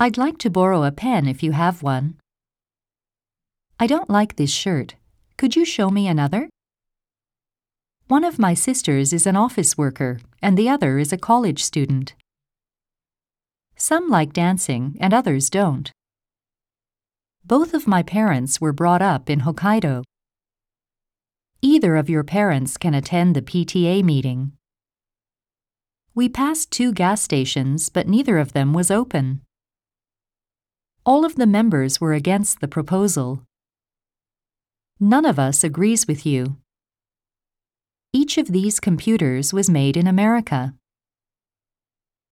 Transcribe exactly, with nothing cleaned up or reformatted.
I'd like to borrow a pen if you have one. I don't like this shirt. Could you show me another? One of my sisters is an office worker, and the other is a college student. Some like dancing, and others don't. Both of my parents were brought up in Hokkaido. Either of your parents can attend the P T A meeting. We passed two gas stations, but neither of them was open. All of the members were against the proposal. None of us agrees with you. Each of these computers was made in America.